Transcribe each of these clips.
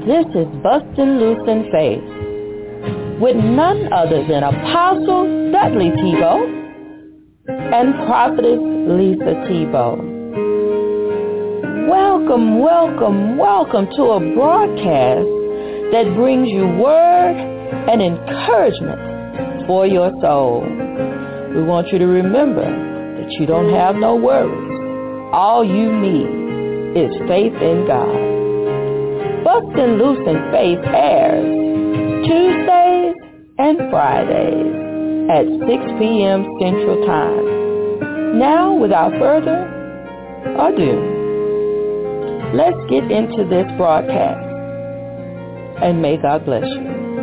This is Bustin' Loose in Faith with none other than Apostle Dudley Thibeaux and Prophetess Lisa Thibeaux. Welcome, welcome, welcome to a broadcast that brings you word and encouragement for your soul. We want you to remember that you don't have no worries. All you need is faith in God. Bustin' Loose in Faith airs Tuesdays and Fridays at 6 p.m. Central Time. Now, without further ado, let's get into this broadcast, and may God bless you.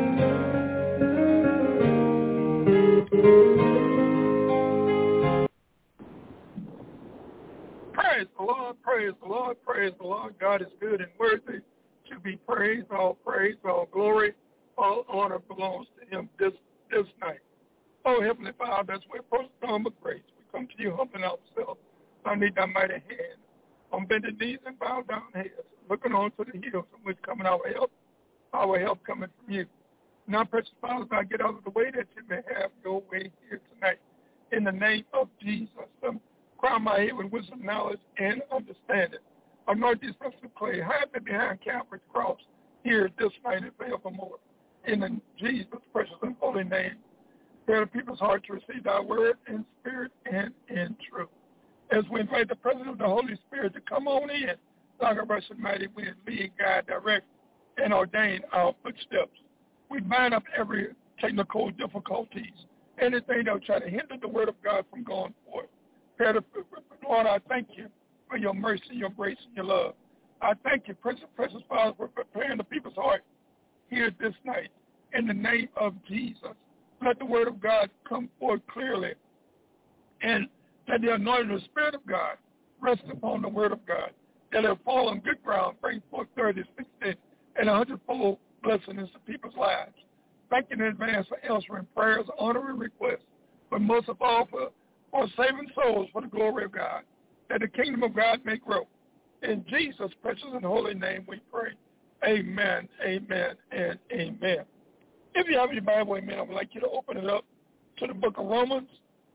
Praise the Lord, praise the Lord, praise the Lord. God is good and worthy to be praised. All praise, all glory, all honor belongs to him this night. Oh, Heavenly Father, as we approach the throne of grace, we come to you humbling ourselves underneath thy mighty hand, on bended knees and bowed down heads, looking on to the hills from which coming our help coming from you. Now, precious Father, I get out of the way that you may have your way here tonight. In the name of Jesus, crown my head with wisdom, knowledge, and understanding. Anoint these steps of clay, hide me behind Calvary's cross, here this night and forevermore. In the Jesus' precious and holy name, prepare the people's heart to receive thy word in spirit and in truth. As we invite the presence of the Holy Spirit to come on in, like a rushing mighty wind, lead, guide, direct, and ordain our footsteps. We bind up every technical difficulties, anything that will try to hinder the word of God from going forth. Lord, I thank you for your mercy, your grace, and your love. I thank you, precious Father, for preparing the people's heart here this night. In the name of Jesus, let the word of God come forth clearly, and that the anointing of the Spirit of God rest upon the word of God, that it will fall on good ground, bring forth 30, 60, and 100-fold blessings to people's lives. Thank you in advance for answering prayers, honor, and requests, but most of all for saving souls for the glory of God, that the kingdom of God may grow. In Jesus' precious and holy name we pray. Amen, amen, and amen. If you have your Bible, amen, I would like you to open it up to the book of Romans,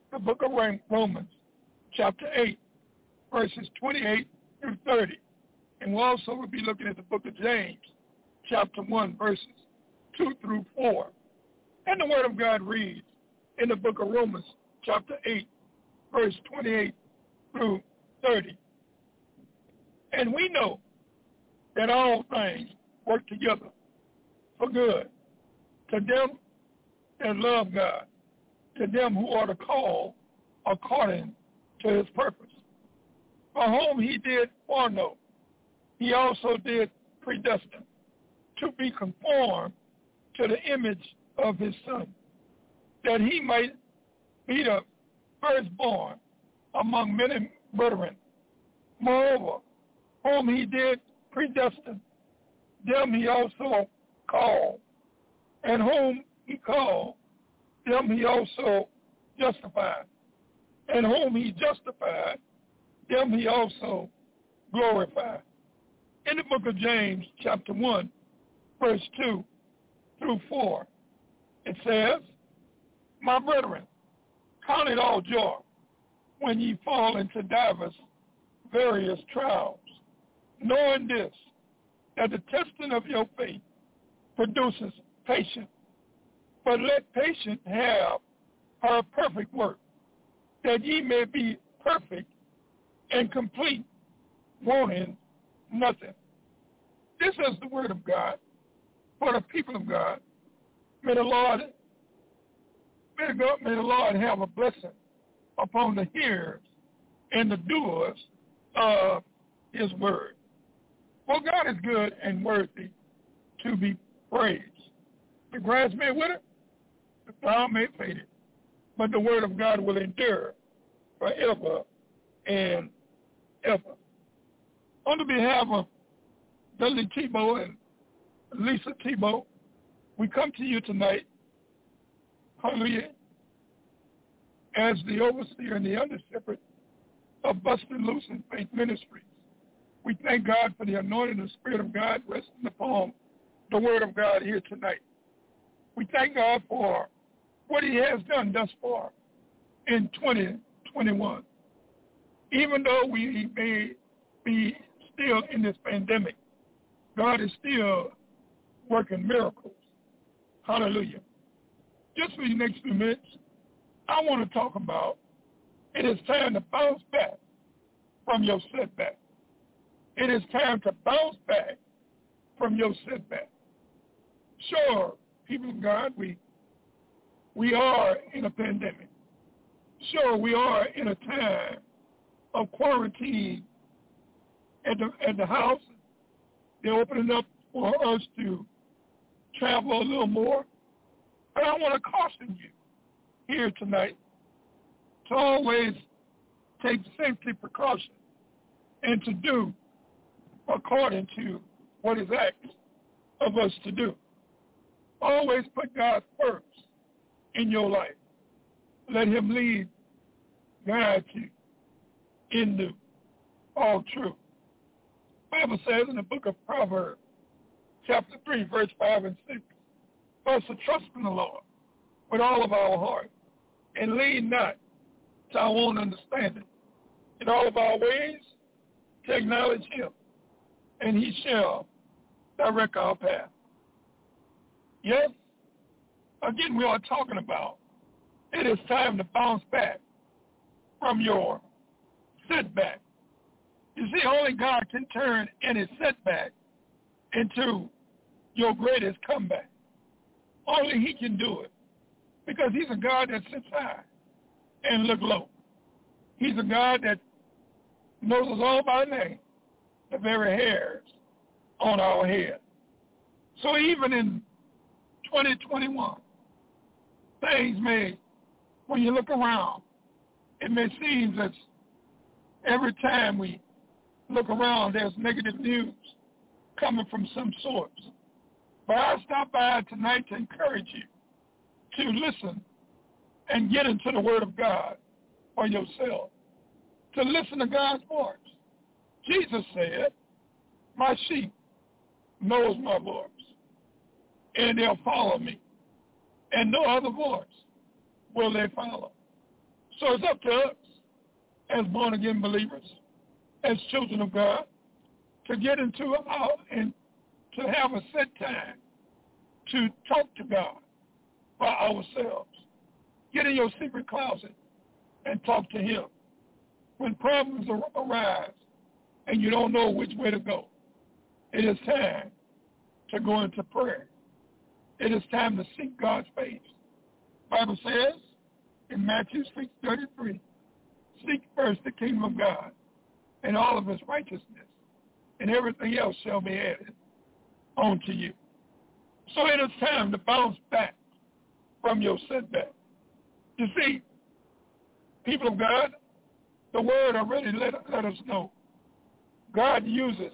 chapter 8, verses 28 through 30. And we'll also be looking at the book of James, chapter 1, verses 2 through 4. And the word of God reads in the book of Romans, chapter 8, verse 28 through 30. And we know that all things work together for good to them that love God, to them who are the called according to his purpose. For whom he did foreknow, he also did predestine to be conformed to the image of his Son, that he might be the firstborn among many brethren. Moreover, whom he did predestine, them he also called, and whom he called, them he also justified, and whom he justified, them he also glorified. In the book of James, chapter 1, verse 2 through 4, it says, My brethren, count it all joy when ye fall into divers various trials, knowing this, that the testing of your faith produces patience. But let patience have her perfect work, that ye may be perfect and complete, wanting nothing. This is the word of God for the people of God. May the Lord have a blessing upon the hearers and the doers of his word. For God is good and worthy to be praised. The grass may wither, the flower may fade it, but the word of God will endure forever and ever. On the behalf of Dudley Thibeaux and Lisa Thibeaux, we come to you tonight, hallelujah, as the overseer and the under-shepherd of Bustin' Loose in Faith Ministries. We thank God for the anointing of the Spirit of God resting upon the word of God here tonight. We thank God for what he has done thus far in 2021. Even though we may be still in this pandemic, God is still working miracles. Hallelujah. Just for the next few minutes, I want to talk about it is time to bounce back from your setback. It is time to bounce back from your setback. Sure, people of God, we are in a pandemic. Sure, we are in a time of quarantine at the house. They're opening up for us to travel a little more. But I want to caution you here tonight to always take safety precautions and to do according to what is asked of us to do. Always put God first in your life. Let him lead, guide you into all truth. The Bible says in the book of Proverbs, chapter 3, verse 5 and 6, for us to trust in the Lord with all of our heart and lean not to our own understanding. In all of our ways, to acknowledge him, and he shall direct our path. Yes, again, we are talking about it is time to bounce back from your setback. You see, only God can turn any setback into your greatest comeback. Only he can do it, because he's a God that sits high and look low. He's a God that knows us all by name, the very hairs on our head. So even in 2021, things may, when you look around, it may seem that every time we look around, there's negative news coming from some source. But I stopped by tonight to encourage you to listen and get into the Word of God for yourself, to listen to God's voice. Jesus said, my sheep knows my voice, and they'll follow me, and no other voice will they follow. So it's up to us as born-again believers, as children of God, to get into and to have a set time to talk to God by ourselves. Get in your secret closet and talk to him. When problems arise and you don't know which way to go, it is time to go into prayer. It is time to seek God's face. The Bible says in Matthew 6:33, seek first the kingdom of God and all of his righteousness, and everything else shall be added onto you. So it is time to bounce back from your setback. You see, people of God, the word already let us know. God uses,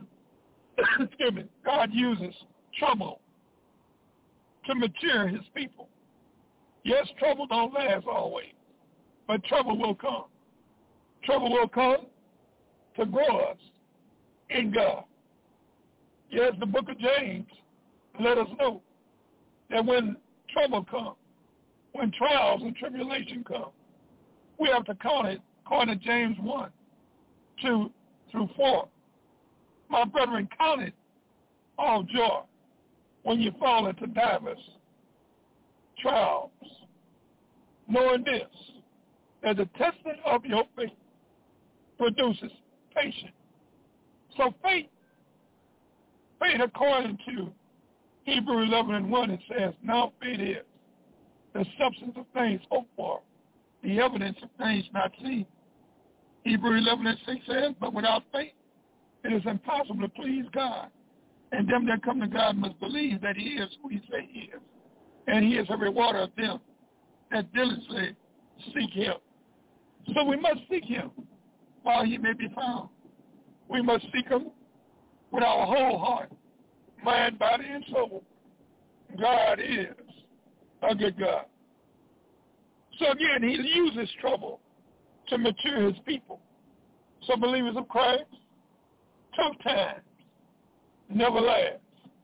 God uses trouble to mature his people. Yes, trouble don't last always, but trouble will come. Trouble will come to grow us in God. Yes, the book of James let us know that when trouble comes, when trials and tribulation come, we have to count it, according to James 1, 2 through 4. My brethren, count it all joy when you fall into divers trials, knowing this, that the testing of your faith produces patience. So faith according to Hebrews 11:1, it says, now faith is the substance of things hoped for, the evidence of things not seen. Hebrews 11:6 says, but without faith, it is impossible to please God. And them that come to God must believe that he is who he say he is. And he is a rewarder of them that diligently seek him. So we must seek him while he may be found. We must seek him with our whole heart, mind, body, and soul. God is a good God. So again, he uses trouble to mature his people. So believers of Christ, tough times never last,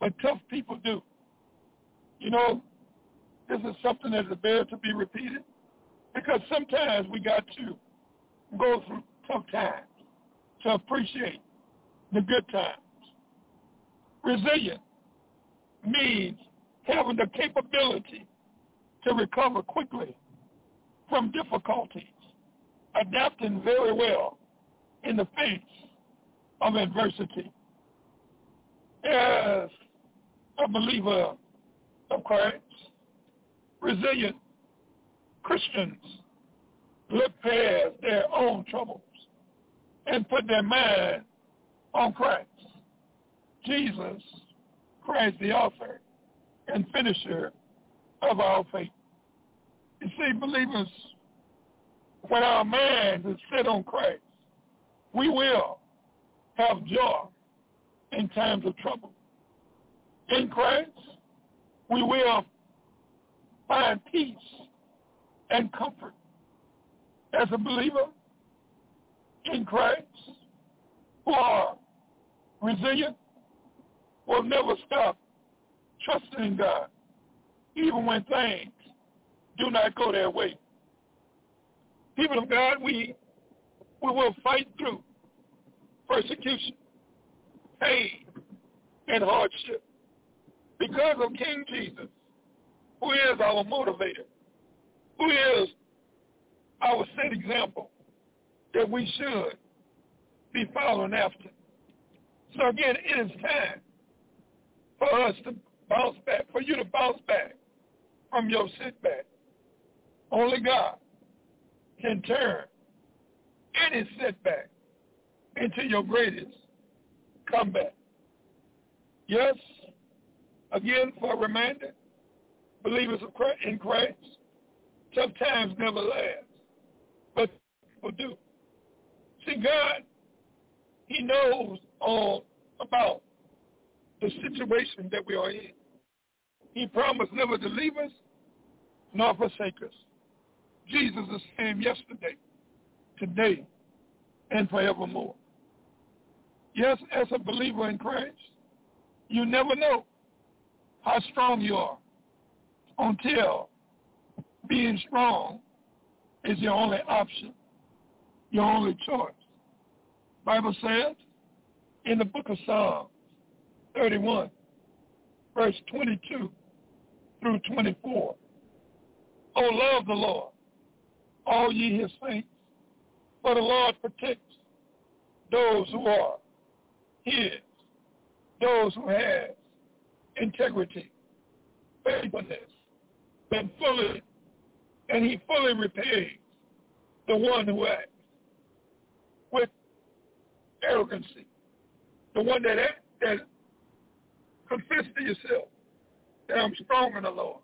but tough people do. You know, this is something that is better to be repeated because sometimes we got to go through tough times to appreciate the good times. Resilient means having the capability to recover quickly from difficulties, adapting very well in the face of adversity. As a believer of Christ, resilient Christians look past their own troubles and put their mind on Christ. Jesus Christ, the author and finisher of our faith. You see, believers, when our mind is set on Christ, we will have joy in times of trouble. In Christ, we will find peace and comfort. As a believer in Christ, who are resilient, will never stop trusting in God, even when things do not go their way. People of God, we will fight through persecution, pain, and hardship because of King Jesus, who is our motivator, who is our set example that we should be following after. So again, it is time for us to bounce back, for you to bounce back from your setback. Only God can turn any setback into your greatest comeback. Yes, again, for a reminder, believers in Christ, tough times never last, but people do. See, God, He knows all about the situation that we are in. He promised never to leave us nor forsake us. Jesus is the same yesterday, today, and forevermore. Yes, as a believer in Christ, you never know how strong you are until being strong is your only option, your only choice. Bible says in the book of Psalms 31, verse 22 through 24, "O love the Lord, all ye his saints, for the Lord protects those who are his, those who have integrity, faithfulness, and he fully repays the one who acts with arrogancy, the one that confess to yourself that I'm strong in the Lord,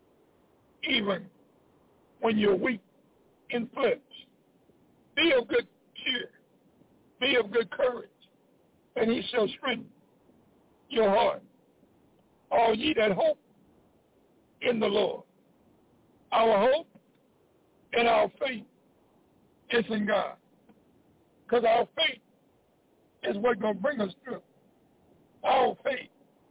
even when you're weak in flesh. Be of good cheer, be of good courage, and he shall strengthen your heart. All ye that hope in the Lord. Our hope and our faith is in God, because our faith is what's going to bring us through. Our faith,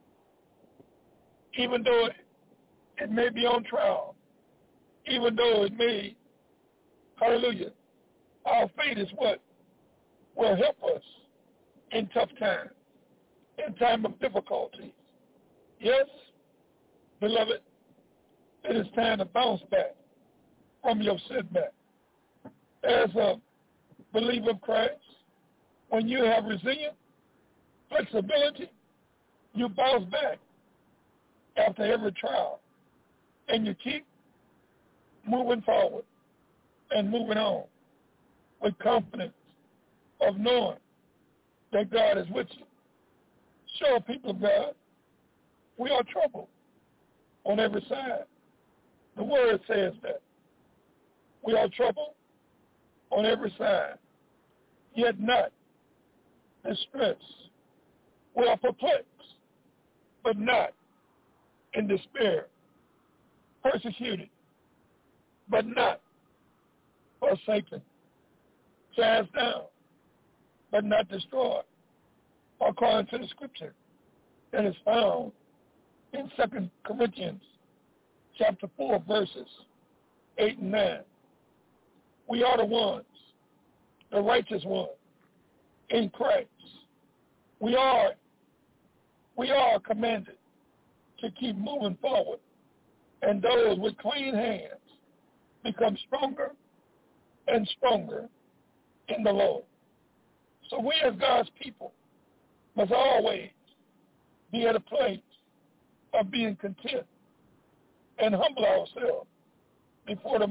even though it may be on trial, even though it may, hallelujah, our faith is what will help us in tough times, in time of difficulties. Yes, beloved, it is time to bounce back from your setback. As a believer of Christ, when you have resilience, flexibility, you bounce back after every trial, and you keep moving forward and moving on with confidence of knowing that God is with you. Show people of God, we are troubled on every side. The word says that. We are troubled on every side, yet not distressed. We are perplexed, but not in despair. Persecuted, but not forsaken. Cast down, but not destroyed, according to the scripture. that is found in 2 Corinthians chapter 4, verses 8 and 9. We are the ones, the righteous ones in Christ. We are commanded to keep moving forward, and those with clean hands become stronger and stronger in the Lord. So we as God's people must always be at a place of being content and humble ourselves before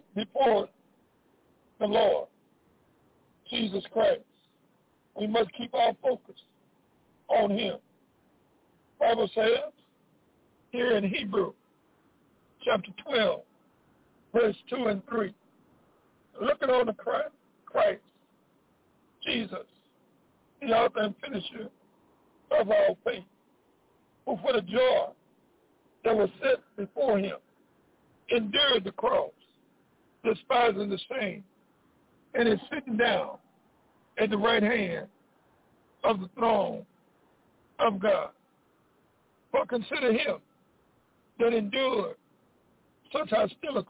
the Lord Jesus Christ. We must keep our focus on him. The Bible says here in Hebrews chapter 12, verse 2 and 3, looking on the Christ, Jesus, the author and finisher of our faith, who for the joy that was set before him endured the cross, despising the shame, and is sitting down at the right hand of the throne of God. For consider him that endured such hostility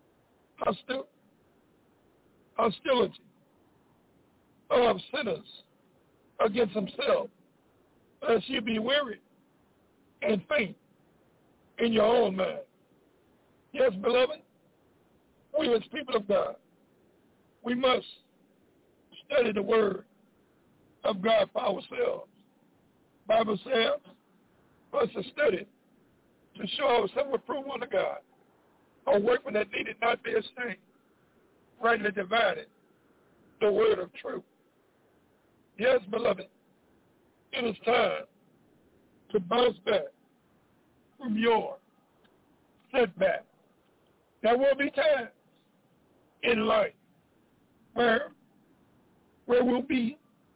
of sinners against himself, lest you be weary and faint in your own mind. Yes, beloved, we as people of God, we must study the word of God for ourselves. The Bible says for us to study to show ourselves approval unto God, a workman that needed not be ashamed, rightly divided the word of truth. Yes, beloved, it is time to bounce back from your setback. There will be times in life where we will be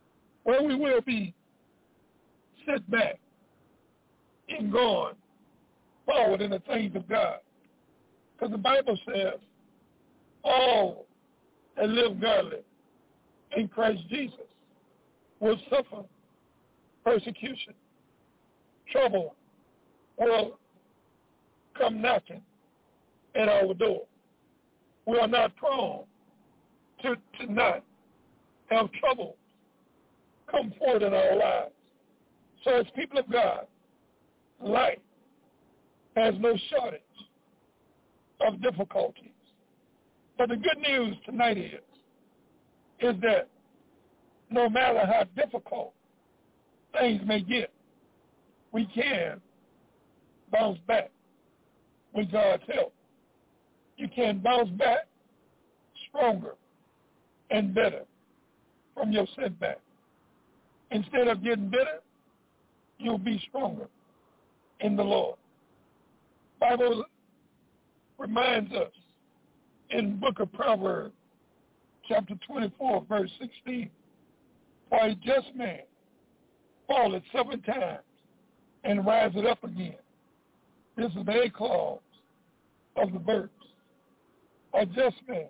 set back in going forward in the things of God. Because the Bible says all that live godly in Christ Jesus will suffer persecution. Trouble will come knocking at our door. We are not prone to not have trouble come forward in our lives. So as people of God, life has no shortage of difficulties. But the good news tonight is that no matter how difficult things may get, we can bounce back with God's help. You can bounce back stronger and better from your setback. Instead of getting bitter, you'll be stronger in the Lord. The Bible reminds us in the book of Proverbs, chapter 24, verse 16, for a just man falleth 7 times and riseth up again. This is the A clause of the verse. A just man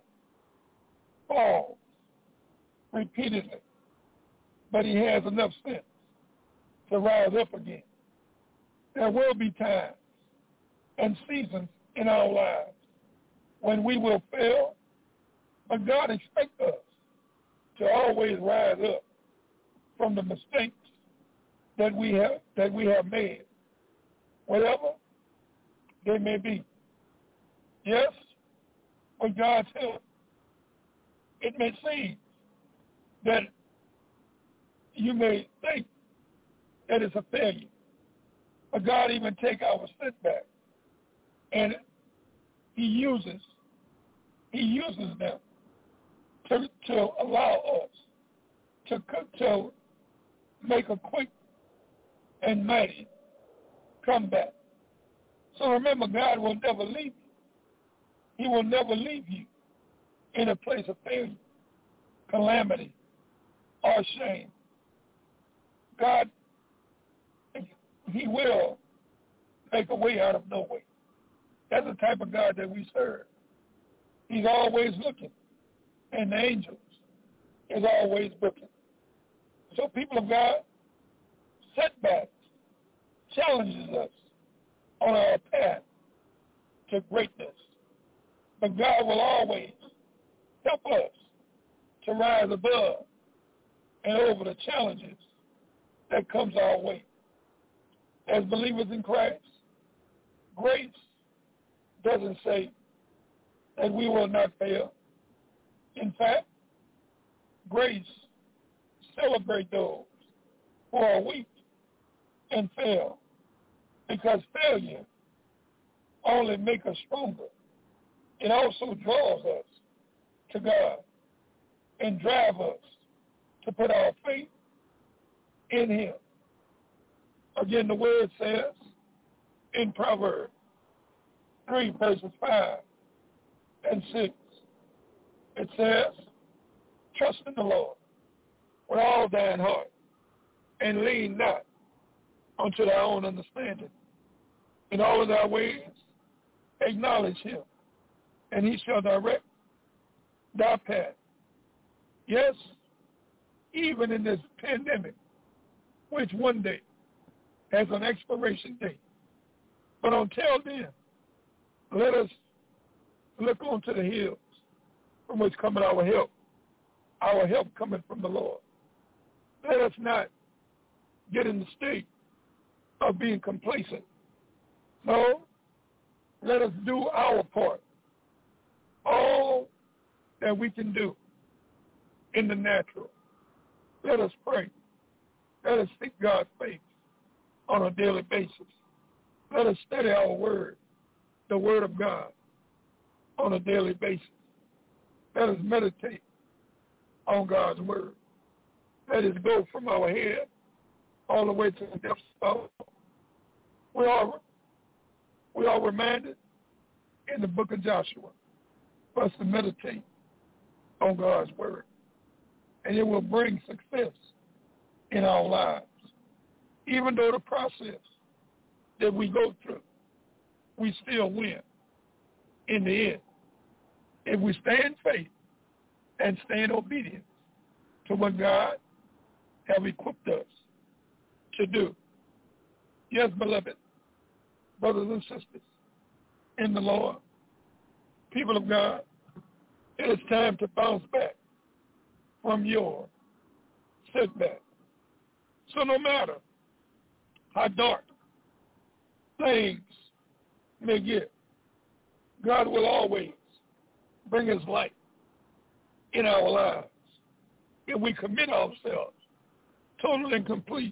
falls repeatedly, but he has enough sense to rise up again. There will be times and seasons in our lives when we will fail, but God expects us to always rise up from the mistakes that we have made, whatever they may be. Yes, with God's help, it may seem that you may think that it's a failure, but God even take our setback and He uses them to allow us to make a quick and mighty comeback. So remember, God will never leave you. He will never leave you in a place of failure, calamity, or shame. God, He will make a way out of no way. That's the type of God that we serve. He's always looking, and the angels is always looking. So people of God, setbacks challenges us on our path to greatness. But God will always help us to rise above and over the challenges that comes our way. As believers in Christ, grace doesn't say that we will not fail. In fact, grace celebrates those who are weak and fail, because failure only makes us stronger. It also draws us to God and drives us to put our faith in Him. Again, the word says in Proverbs 3, verses 5 and 6, it says, trust in the Lord with all thine heart, and lean not unto thy own understanding. In all of thy ways acknowledge Him, and He shall direct thy path. Yes, even in this pandemic, which one day has an expiration date. But until then, let us look onto the hills from which cometh our help coming from the Lord. Let us not get in the state of being complacent. No, let us do our part, all that we can do in the natural. Let us pray. Let us seek God's face on a daily basis. Let us study our word, the word of God, on a daily basis. Let us meditate on God's word. Let us go from our head all the way to the depths of our heart. We are reminded in the book of Joshua for us to meditate on God's word. And it will bring success in our lives. Even though the process that we go through, we still win in the end. If we stay in faith and stay in obedience to what God has equipped us to do. Yes, beloved brothers and sisters in the Lord, people of God, it is time to bounce back from your setback. So no matter how dark things may get, God will always bring His light in our lives if we commit ourselves total and complete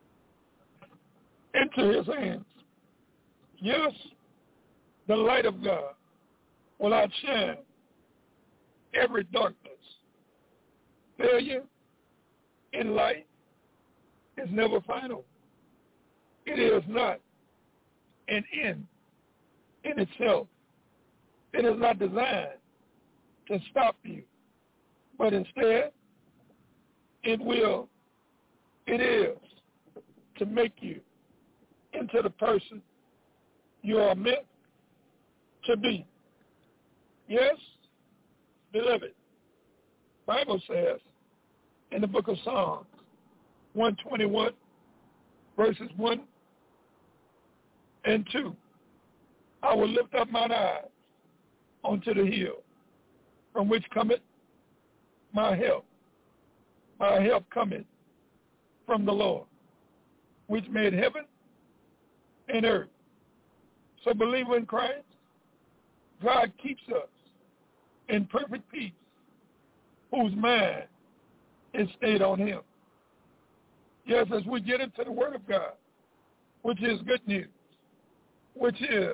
into His hands. Yes, the light of God will outshine every darkness. Failure in life is never final. It is not an end in itself. It is not designed to stop you, but instead, it is to make you into the person you are meant to be. Yes, beloved, Bible says in the book of Psalms 121, verses 1 and 2, I will lift up mine eyes unto the hill, from which cometh my help. My help cometh from the Lord, which made heaven and earth. So believer in Christ, God keeps us in perfect peace, whose mind is stayed on Him. Yes, as we get into the Word of God, which is good news, which is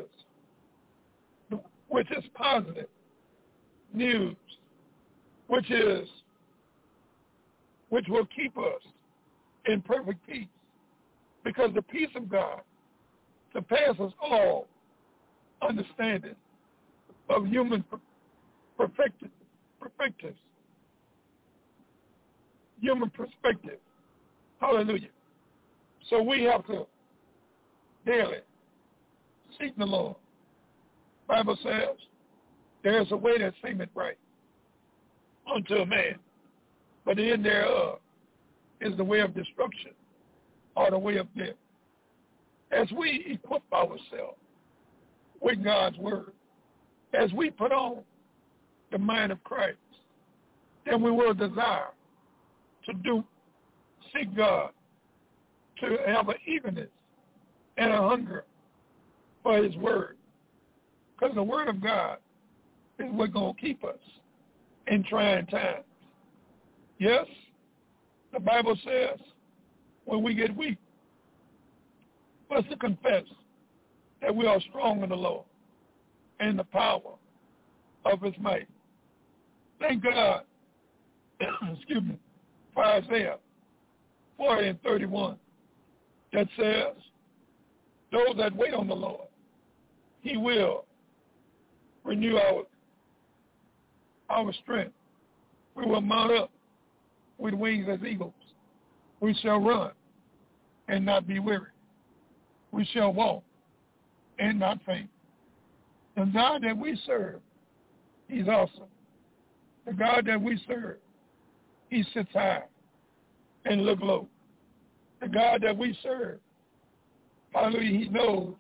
positive news, which will keep us in perfect peace, because the peace of God surpasses all understanding of human human perspective. Hallelujah. So we have to daily seek the Lord. Bible says there is a way that seemeth right unto a man, but the end thereof is the way of destruction or the way of death. as we equip ourselves with God's word, as we put on the mind of Christ, then we will desire to seek God, to have an eagerness and a hunger for his word. Because the word of God is what's going to keep us in trying times. Yes, the Bible says when we get weak, for us to confess that we are strong in the Lord and the power of his might. Thank God, excuse me, for Isaiah 40:31 that says, those that wait on the Lord, he will renew our strength. We will mount up with wings as eagles. We shall run and not be weary. We shall walk and not faint. The God that we serve, he's awesome. The God that we serve, he sits high and look low. The God that we serve, hallelujah, he knows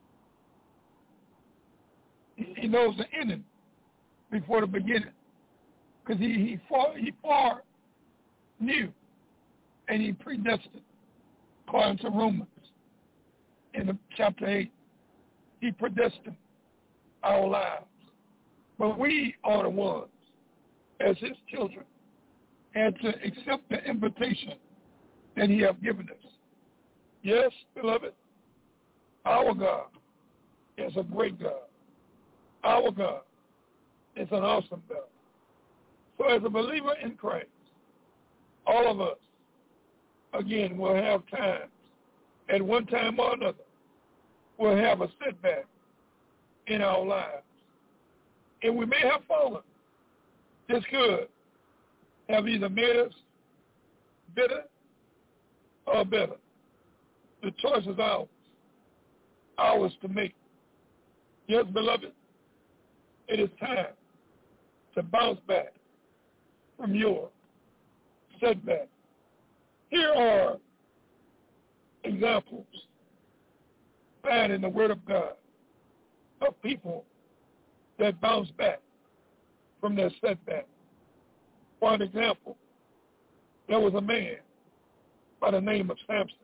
the ending before the beginning. Because he far knew and he predestined, according to Romans in chapter 8, he predestined our lives. But we are the ones, as his children, had to accept the invitation that he has given us. Yes, beloved, our God is a great God. Our God is an awesome God. So as a believer in Christ, all of us, again, will have times, at one time or another, will have a setback in our lives. And we may have fallen. This could have either made us bitter or better. The choice is ours to make. Yes, beloved, it is time to bounce back from your setback. Here are examples found in the Word of God of people that bounce back from their setback. For an example, there was a man by the name of Samson.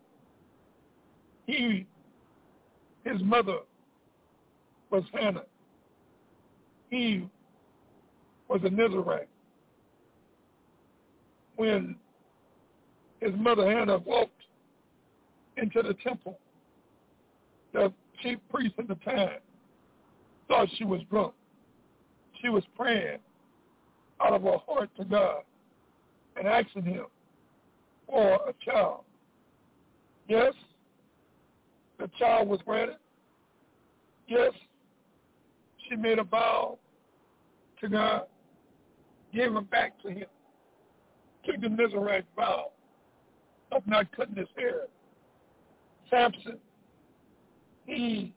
His mother was Hannah. He was a Nazarite. When his mother Hannah walked into the temple, the chief priest at the time thought she was drunk. She was praying out of her heart to God and asking him for a child. Yes, the child was granted. Yes, she made a vow to God, gave him back to him, took the Nazarite vow of not cutting his hair. Samson, he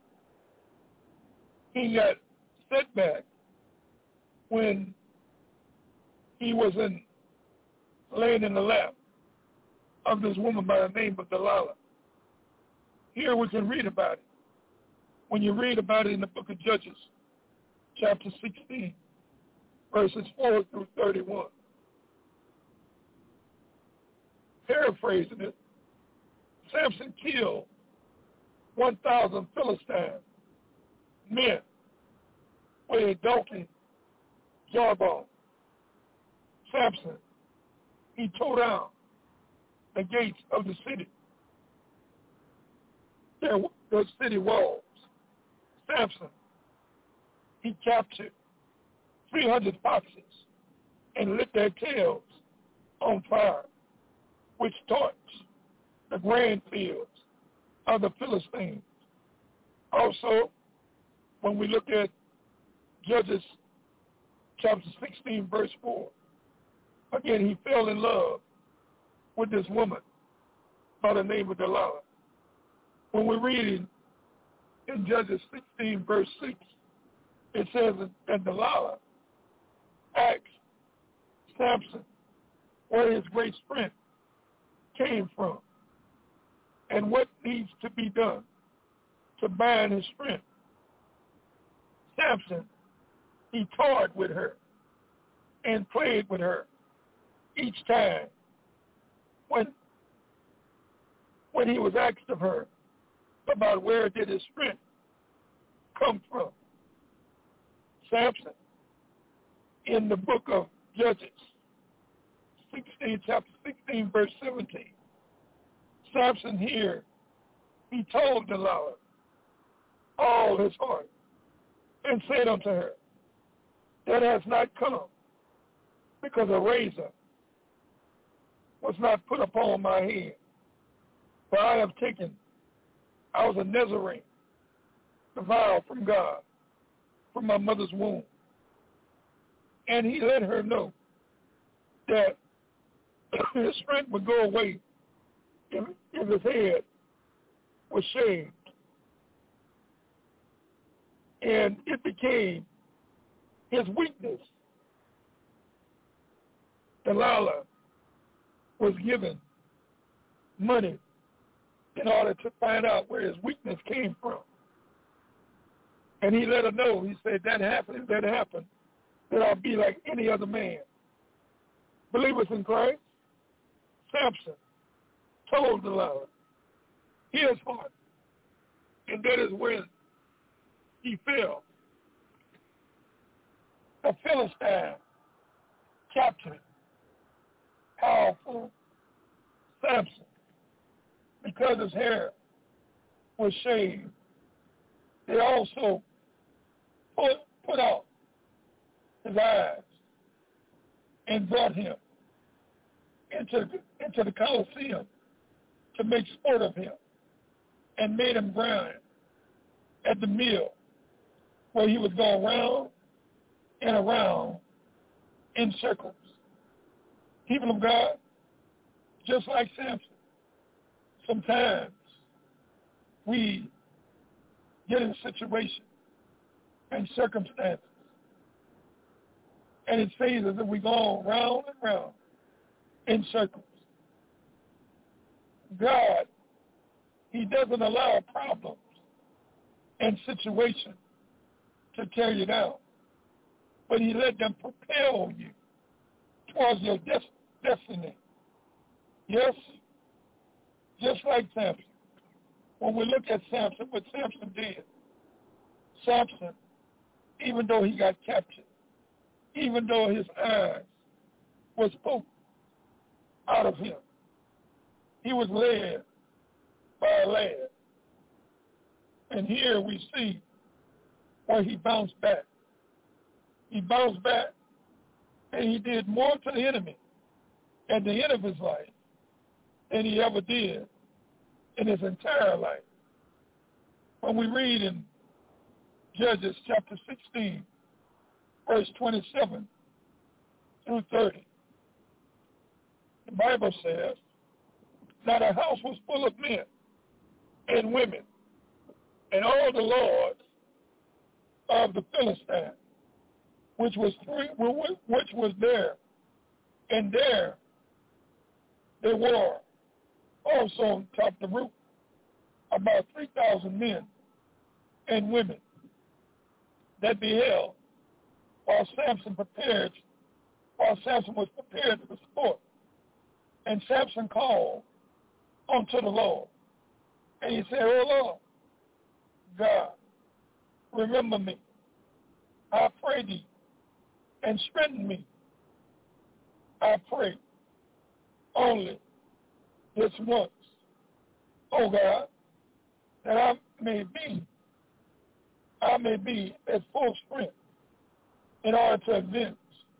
got setback when he was laying in the lap of this woman by the name of Delilah. Here we can read about it. When you read about it in the book of Judges, chapter 16, verses 4 through 31. Paraphrasing it, Samson killed 1,000 Philistine men with a donkey jawbone. Samson, he tore down the gates of the city, the city walls. Samson, he captured 300 foxes and lit their tails on fire, which torched the grain fields of the Philistines. Also, when we look at Judges chapter 16, verse 4, again, he fell in love with this woman by the name of Delilah. When we read in Judges 16, verse 6, it says that Delilah asked Samson where his great strength came from and what needs to be done to bind his strength. Samson, he toyed with her and played with her each time when he was asked of her about where did his strength come from. Samson, in the book of Judges, chapter 16, verse 17, Samson here, he told Delilah all his heart and said unto her, that has not come because a razor was not put upon my head. For I was a Nazarene, the vow from God, from my mother's womb. And he let her know that his strength would go away if his head was shaved. And it became his weakness. Delilah was given money in order to find out where his weakness came from. And he let her know, he said, that happened, then I'll be like any other man. Believers in Christ, Samson told Delilah his heart. And that is when he fell. The Philistine captured powerful Samson because his hair was shaved. They also put out his eyes and brought him into the Colosseum to make sport of him and made him grind at the mill where he would go around and around in circles. People of God, just like Samson, sometimes we get in situations and circumstances, and it seems as if we go round and round in circles. God, he doesn't allow problems and situations to tear you down, but he let them propel you towards your destiny. Yes, just like Samson. When we look at Samson, what Samson did, Samson, even though he got captured, even though his eyes was poked out of him, he was led by a lad. And here we see where he bounced back. He bounced back, and he did more to the enemy at the end of his life than he ever did in his entire life. When we read in Judges chapter 16, verse 27 through 30, the Bible says, now the house was full of men and women, and all the lords of the Philistines, which was there, and there they were also on top of the roof about 3,000 men and women that beheld while Samson was prepared for sport. And Samson called unto the Lord, and he said, oh Lord, God, remember me, I pray thee, and strengthen me, I pray, only this once, oh God, that I may be at full strength in order to avenge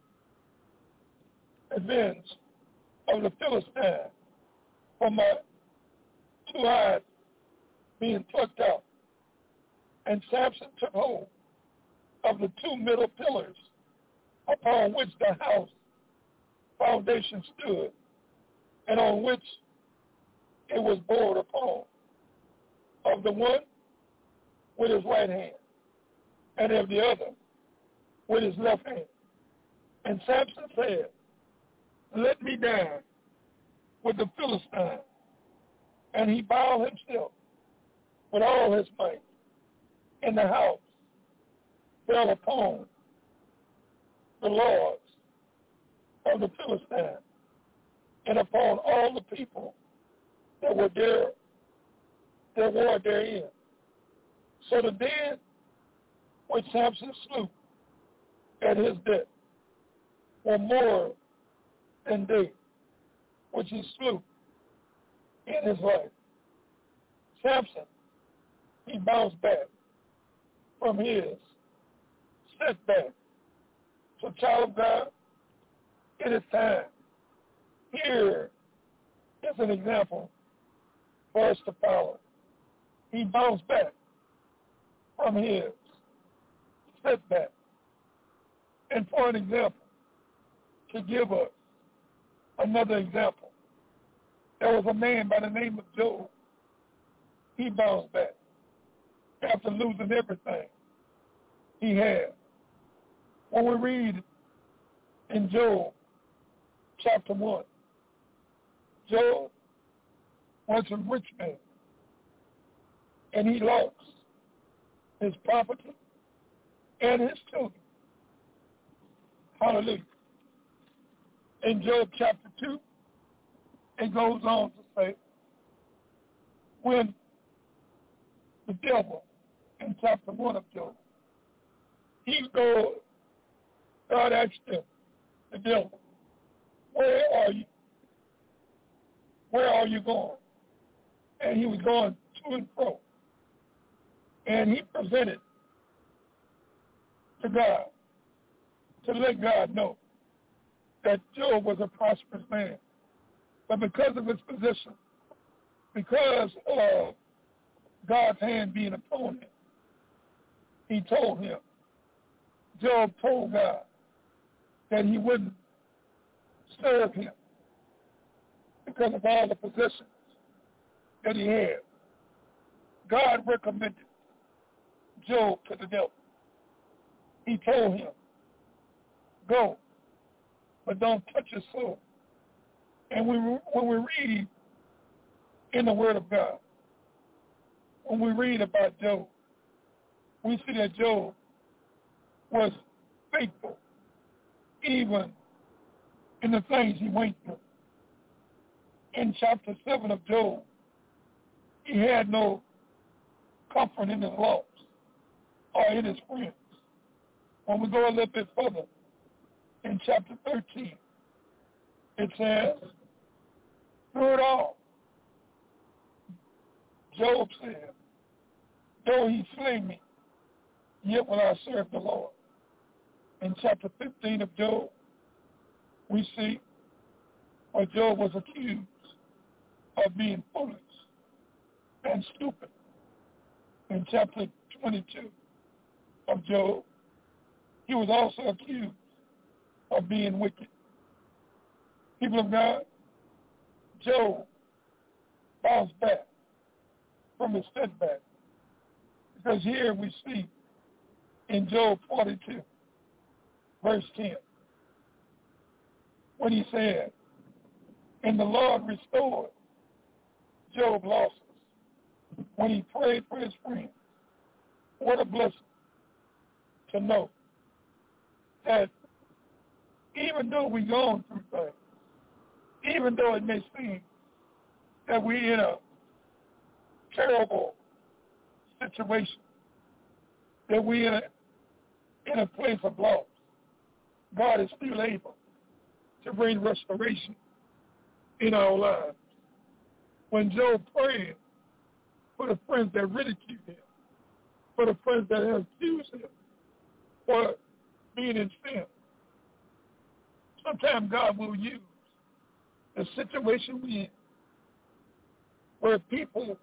of the Philistine for my two eyes being plucked out. And Samson took hold of the two middle pillars upon which the house foundation stood, and on which it was bored upon, of the one with his right hand, and of the other with his left hand. And Samson said, let me down with the Philistine. And he bowed himself with all his might in the house fell upon the lords of the Philistines and upon all the people that were there, that were therein. So the dead which Samson slew at his death were more than they which he slew in his life. Samson, he bounced back from his setback. So, child of God, it is time. Here is an example for us to follow. He bounced back from his setback. And for an example, to give us another example, there was a man by the name of Job. He bounced back after losing everything he had. When we read in Job chapter 1, Job was a rich man, and he lost his property and his children. Hallelujah. In Job chapter 2, it goes on to say, when the devil, in chapter 1 of Job, God asked him, the devil, where are you? Where are you going? And he was going to and fro. And he presented to God to let God know that Job was a prosperous man. But because of his position, because of God's hand being upon him, he told him, Job told God that he wouldn't serve him because of all the possessions that he had. God recommended Job to the devil. He told him, go, but don't touch his soul. And when we read in the Word of God, when we read about Job, we see that Job was faithful even in the things he went through. In chapter 7 of Job, he had no comfort in his loss or in his friends. When we go a little bit further, in chapter 13, it says, through it all, Job said, though he slay me, yet will I serve the Lord. In chapter 15 of Job, we see where Job was accused of being foolish and stupid. In chapter 22 of Job, he was also accused of being wicked. People of God, Job bounced back from his setback. Because here we see in Job 42, verse 10, when he said, and the Lord restored Job's losses when he prayed for his friends. What a blessing to know that even though we're going through things, even though it may seem that we're in a terrible situation, that we're in a place of loss, God is still able to bring restoration in our lives. When Job prayed for the friends that ridiculed him, for the friends that have accused him for being in sin, sometimes God will use the situation we're in where people,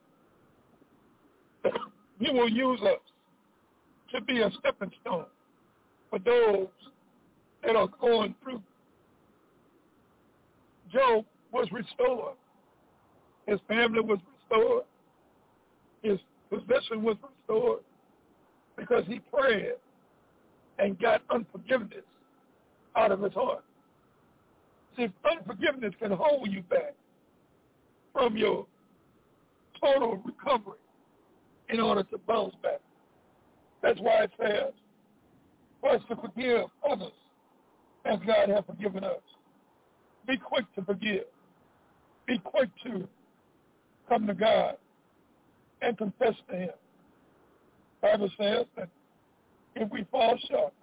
he will use us to be a stepping stone for those that are going through. Job was restored. His family was restored. His possession was restored because he prayed and got unforgiveness out of his heart. See, unforgiveness can hold you back from your total recovery in order to bounce back. That's why it says for us to forgive others as God has forgiven us. Be quick to forgive. Be quick to come to God and confess to him. The Bible says that if we fall short,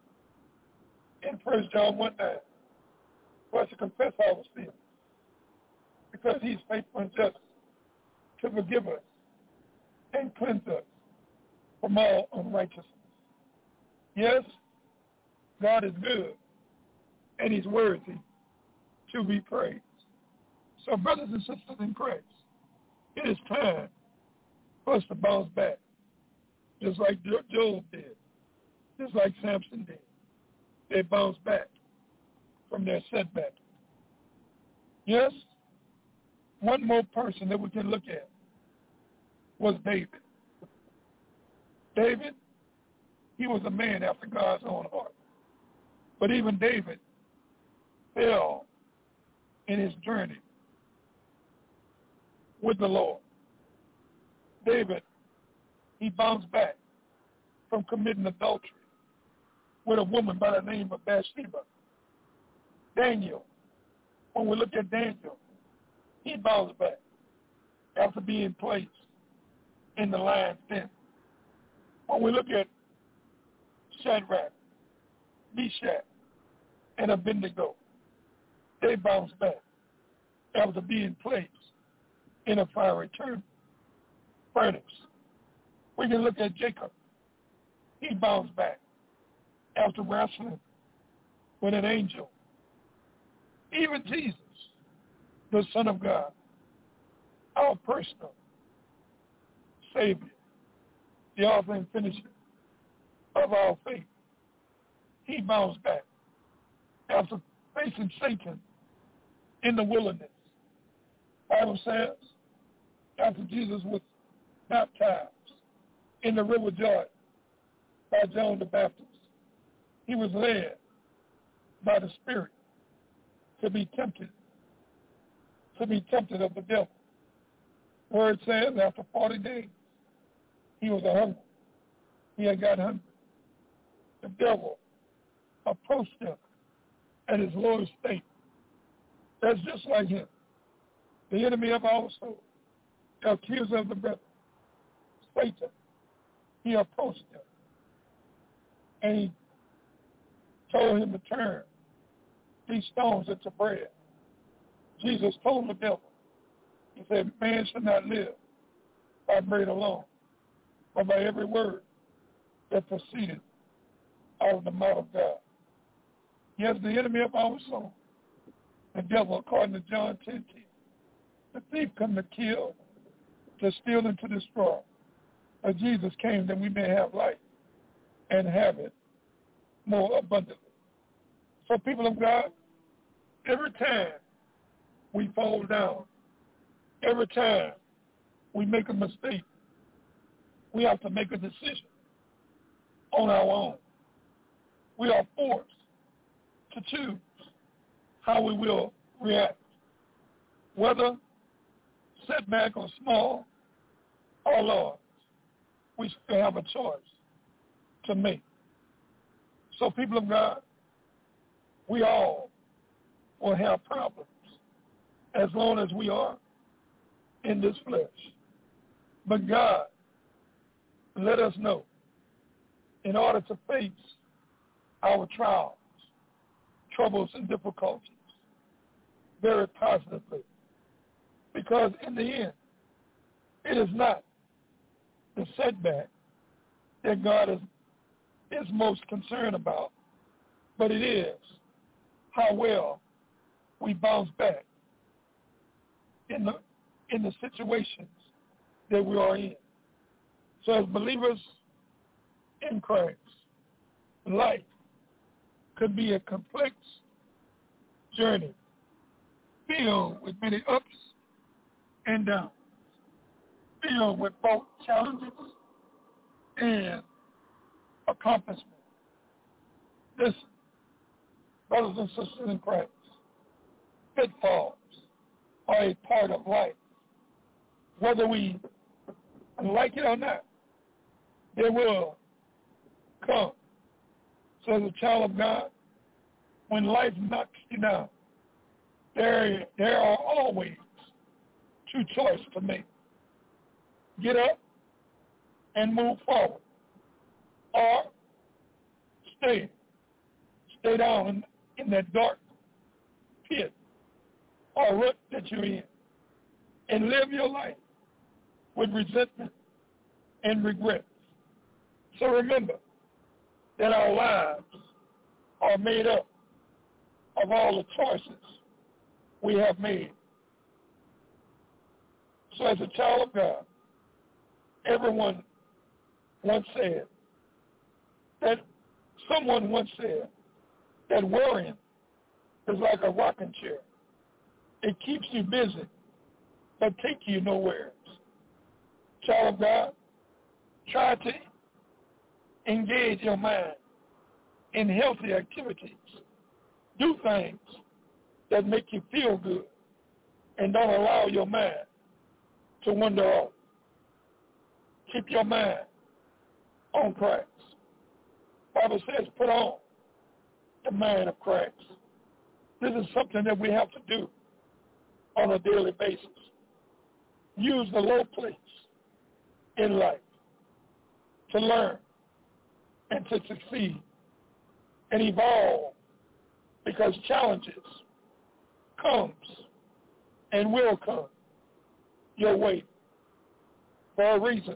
in 1 John 1:9, for us to confess our sins, because he's faithful and just to forgive us and cleanse us from all unrighteousness. Yes, God is good, and he's worthy to be praised. So, brothers and sisters in Christ, it is time for us to bounce back, just like Job did, just like Samson did. They bounced back from their setback. Yes, one more person that we can look at was David. David, he was a man after God's own heart. But even David fell in his journey with the Lord. David, he bounced back from committing adultery with a woman by the name of Bathsheba. Daniel, when we look at Daniel, he bounced back after being placed in the lion's den. When we look at Shadrach, Meshach, and Abednego, they bounced back after being placed in a fiery furnace. We can look at Jacob. He bounced back after wrestling with an angel. Even Jesus, the Son of God, our personal Savior, the author and finisher of our faith, he bounced back after facing Satan in the wilderness. The Bible says, after Jesus was baptized in the river Jordan by John the Baptist, he was led by the Spirit to be tempted of the devil. The word says after 40 days, he was hungry. He had got hungry. The devil approached him at his lowest state. That's just like him. The enemy of our soul, the accuser of the brethren, Satan, he approached him. And he told him to turn these stones into bread. Jesus told the devil, he said, man should not live by bread alone, but by every word that proceeded out of the mouth of God. Yes, the enemy of our soul, the devil, according to John 10:10, the thief come to kill, to steal, and to destroy. But Jesus came that we may have life and have it more abundantly. So people of God, every time we fall down, every time we make a mistake, we have to make a decision on our own. We are forced to choose how we will react, whether setback or small or large. We still have a choice to make. So people of God, we all will have problems as long as we are in this flesh. But God let us know, in order to face our trials, troubles, and difficulties very positively, because in the end, it is not the setback that God is most concerned about, but it is how well we bounce back in the situations that we are in. So as believers in Christ, life could be a complex journey filled with many ups and downs, filled with both challenges and accomplishment. Listen, brothers and sisters in Christ, pitfalls are a part of life. Whether we like it or not, there will come. So as a child of God, when life knocks you down, there are always two choices to make. Get up and move forward, or stay down in that dark pit or rut that you're in and live your life with resentment and regret. So remember that our lives are made up of all the choices we have made. So as a child of God, someone once said that worrying is like a rocking chair. It keeps you busy, but takes you nowhere. Child of God, try to engage your mind in healthy activities. Do things that make you feel good and don't allow your mind to wander off. Keep your mind on Christ. The Bible says put on the mind of Christ. This is something that we have to do on a daily basis. Use the low place in life to learn and to succeed and evolve, because challenges comes and will come your way for a reason.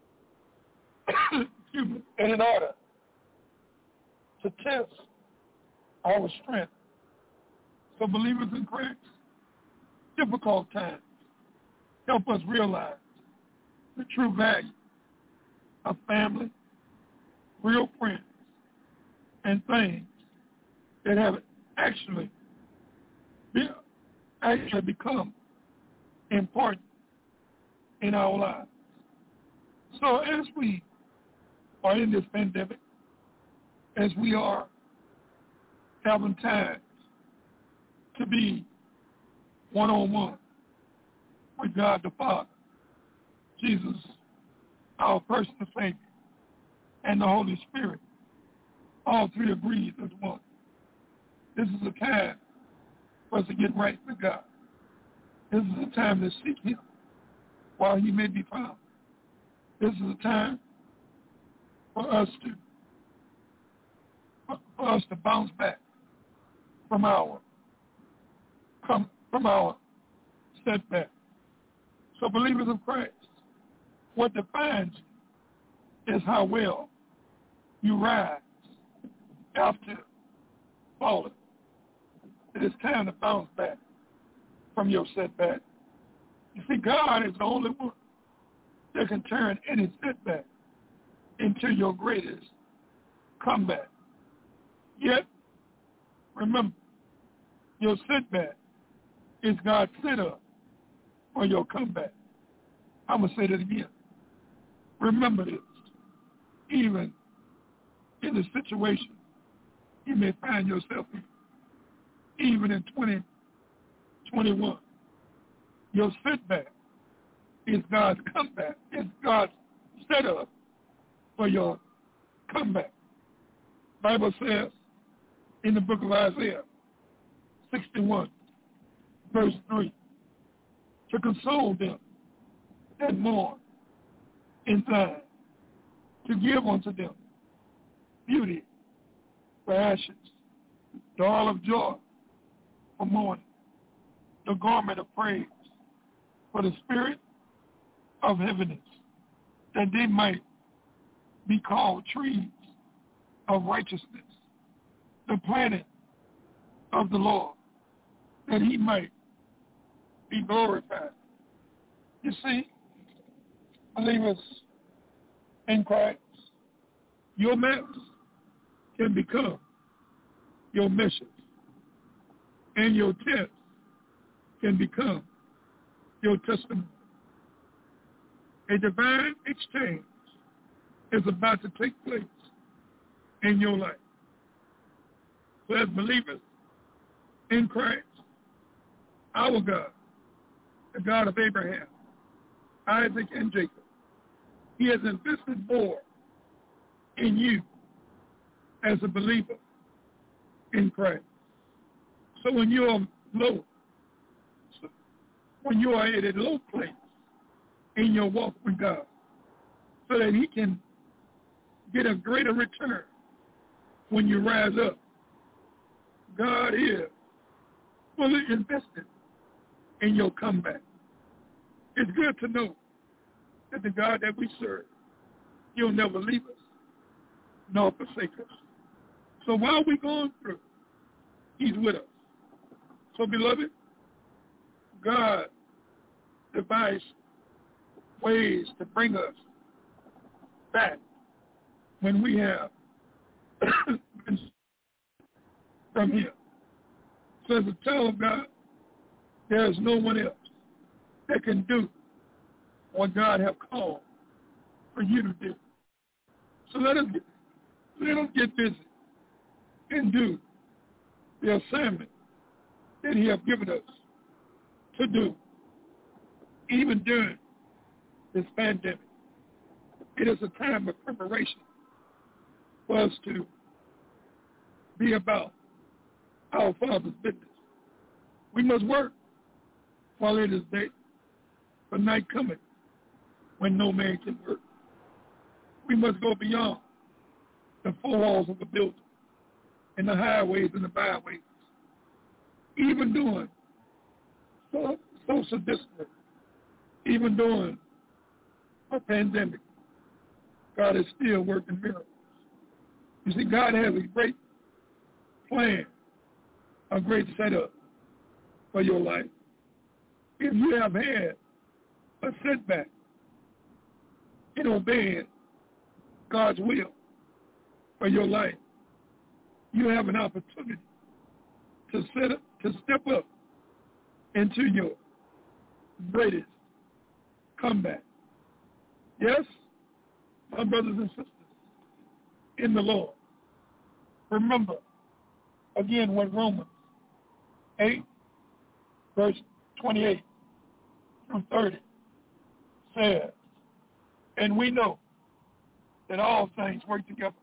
And in order to test our strength. So believers in Christ, difficult times help us realize the true value of family, real friends, and things that have actually become important in our lives. So as we are in this pandemic, as we are having time to be one-on-one with God the Father, Jesus, our personal Savior, and the Holy Spirit, all three agreed as one. This is a time for us to get right with God. This is a time to seek Him while He may be found. This is a time for us to bounce back from our setback. So believers of Christ, what defines you is how well you rise after falling. It is time to bounce back from your setback. You see, God is the only one that can turn any setback into your greatest comeback. Yet, remember, your setback is God's setup for your comeback. I'm going to say that again. Remember this. Even in the situation you may find yourself in, even in 2021, your setback is God's comeback. It's God's setup for your comeback. The Bible says in the book of Isaiah 61, verse 3, to console them that mourn in time, to give unto them beauty for ashes, the oil of joy for mourning, the garment of praise for the spirit of heaviness, that they might be called trees of righteousness, the planting of the Lord, that He might be glorified. You see, believers in Christ, your mess can become your mission, and your test can become your testimony. A divine exchange is about to take place in your life. So as believers in Christ, our God, the God of Abraham, Isaac, and Jacob, He has invested more in you as a believer in Christ. So when you're low, when you are at a low place in your walk with God, so that he can get a greater return when you rise up, God is fully invested in your comeback. It's good to know that the God that we serve, he'll never leave us nor forsake us. So while we're going through, he's with us. So, beloved, God devised ways to bring us back when we have been from him. So as a child of God, there is no one else that can do what God has called for you to do. So let us get busy and do the assignment that he has given us to do, even during this pandemic. It is a time of preparation for us to be about our Father's business. We must work while it is day, for night cometh when no man can work. We must go beyond the four walls of the building and the highways and the byways. Even during social distancing, even during a pandemic, God is still working miracles. You see, God has a great plan, a great setup for your life. If you have had a setback in obeying God's will for your life, you have an opportunity to step up into your greatest comeback. Yes, my brothers and sisters in the Lord, remember again what Romans 8, verse 28 through 30 says, and we know that all things work together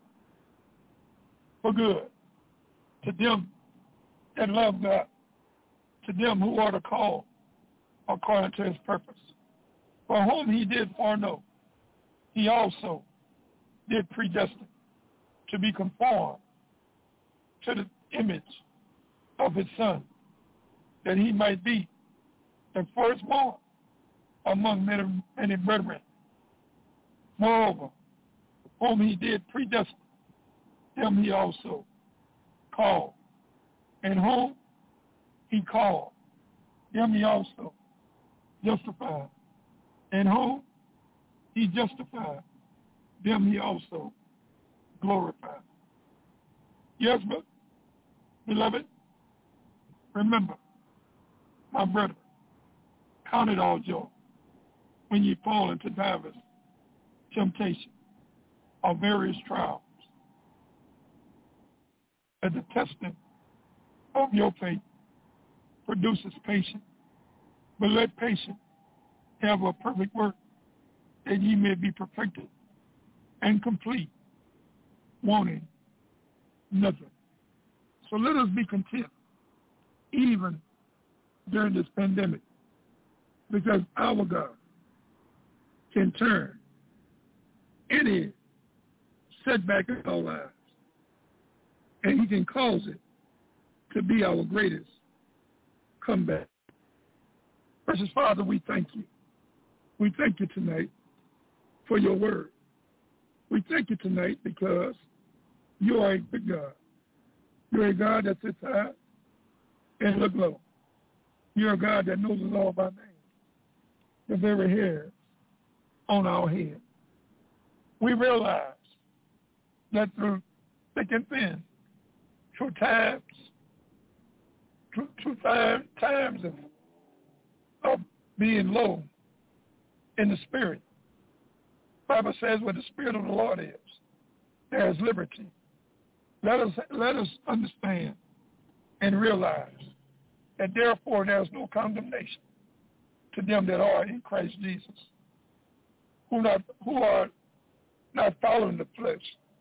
for good to them that love God, to them who are the called according to his purpose. For whom he did foreknow, he also did predestine to be conformed to the image of his Son, that he might be the firstborn among many brethren. Moreover, whom he did predestine, them he also called. And whom he called, them he also justified. And whom he justified, them he also glorified. Yes, but, beloved, remember, my brother, count it all joy when you fall into divers temptation or various trials, as the testing of your faith produces patience. But let patience have a perfect work, that ye may be perfected and complete, wanting nothing. So let us be content, even during this pandemic, because our God can turn any setback in our lives, and he can cause it to be our greatest comeback. Precious Father, we thank you. We thank you tonight for your word. We thank you tonight because you are a good God. You're a God that sits high and look low. You're a God that knows us all by name, the very hairs on our head. We realize that through thick and thin, through times of being low in the spirit, the Bible says where the Spirit of the Lord is, there is liberty. Let us understand and realize that therefore there is no condemnation to them that are in Christ Jesus, who are not following the flesh,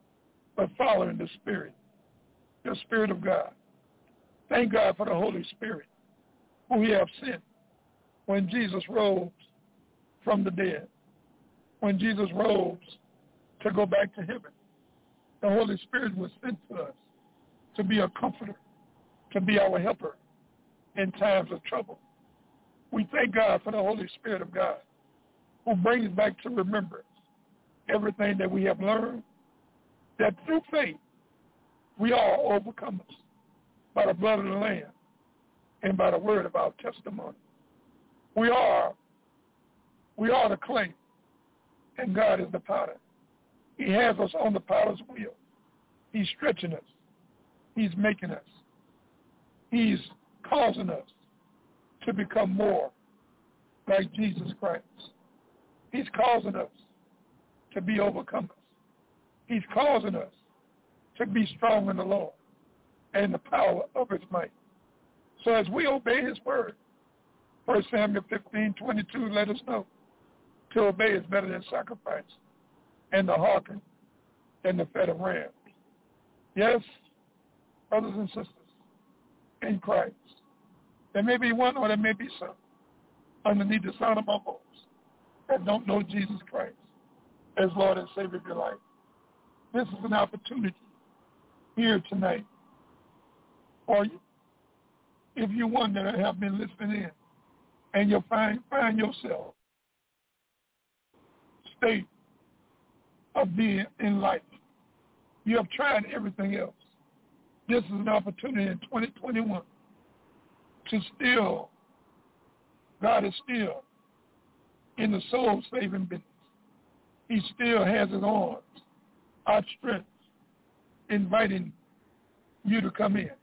but following the Spirit of God. Thank God for the Holy Spirit who he have sent when Jesus rose from the dead, when Jesus rose to go back to heaven. The Holy Spirit was sent to us to be a comforter, to be our helper in times of trouble. We thank God for the Holy Spirit of God who brings back to remembrance everything that we have learned, that through faith we are overcomers by the blood of the Lamb and by the word of our testimony. We are the clay, and God is the potter. He has us on the potter's wheel. He's stretching us. He's making us. He's causing us to become more like Jesus Christ. He's causing us to be overcomers. He's causing us to be strong in the Lord and the power of his might. So as we obey his word, 1 Samuel 15:22 let us know to obey is better than sacrifice, and to hearken than the fat of rams. Yes, brothers and sisters in Christ, there may be one or there may be some underneath the sound of my voice that don't know Jesus Christ as Lord and Savior of your life. This is an opportunity here tonight for you. If you're one that have been listening in and you'll find yourself state of being in life, you have tried everything else. This is an opportunity in 2021 to still, God is still in the soul-saving business. He still has his arms outstretched, inviting you to come in.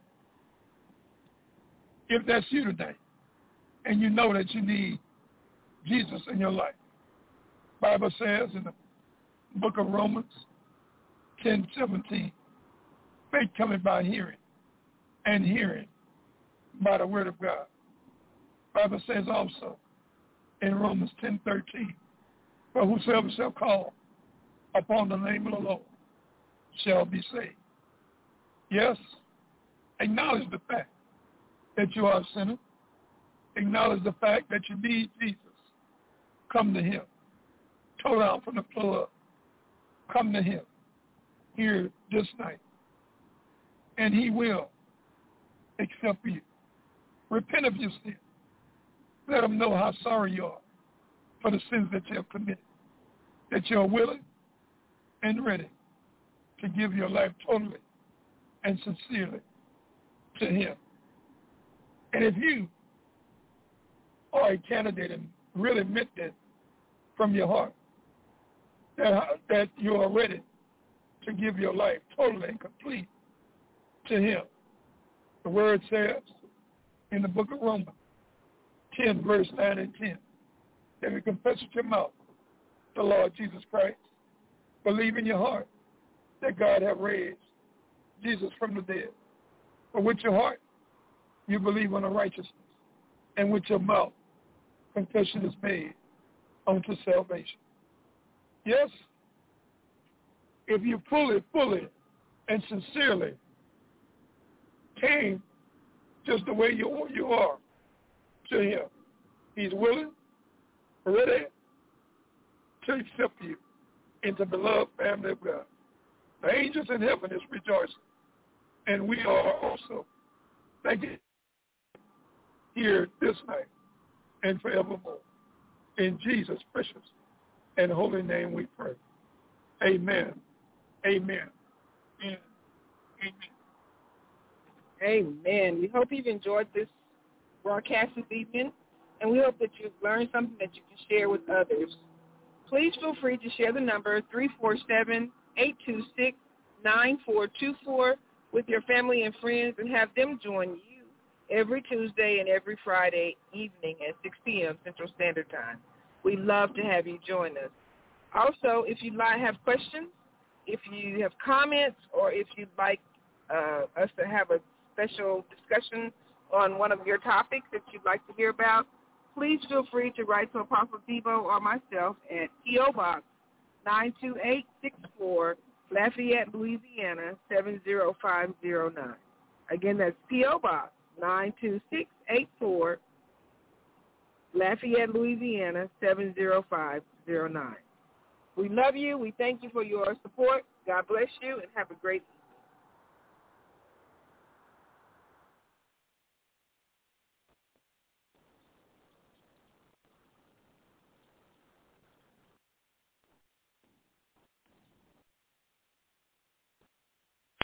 If that's you today, and you know that you need Jesus in your life, Bible says in the book of Romans 10:17, faith coming by hearing, and hearing by the word of God. Bible says also in Romans 10:13, for whosoever shall call upon the name of the Lord shall be saved. Yes, acknowledge the fact that you are a sinner. Acknowledge the fact that you need Jesus. Come to him. Toe down from the floor up. Come to him here this night, and he will accept you. Repent of your sin. Let him know how sorry you are for the sins that you have committed, that you are willing and ready to give your life totally and sincerely to him. And if you are a candidate and really meant that from your heart, that you are ready to give your life totally and complete to him, the word says in the book of Romans 10, verse 9 and 10, that if you confess with your mouth the Lord Jesus Christ, believe in your heart that God have raised Jesus from the dead. But with your heart, you believe on the righteousness, and with your mouth, confession is made unto salvation. Yes, if you fully and sincerely came just the way you are to him, he's willing, ready to accept you into the beloved family of God. The angels in heaven is rejoicing, and we are also. Thank you here this night and forevermore. In Jesus' precious and holy name we pray. Amen. Amen. And amen. Amen. We hope you've enjoyed this broadcast this evening, and we hope that you've learned something that you can share with others. Please feel free to share the number 347-826-9424 with your family and friends, and have them join you every Tuesday and every Friday evening at 6 p.m. Central Standard Time. We'd love to have you join us. Also, if you'd like have questions, if you have comments, or if you'd like us to have a special discussion on one of your topics that you'd like to hear about, please feel free to write to Apostle Thibault or myself at P.O. Box 92864, Lafayette, Louisiana, 70509. Again, that's P.O. Box 92684, Lafayette, Louisiana, 70509. We love you. We thank you for your support. God bless you, and have a great evening.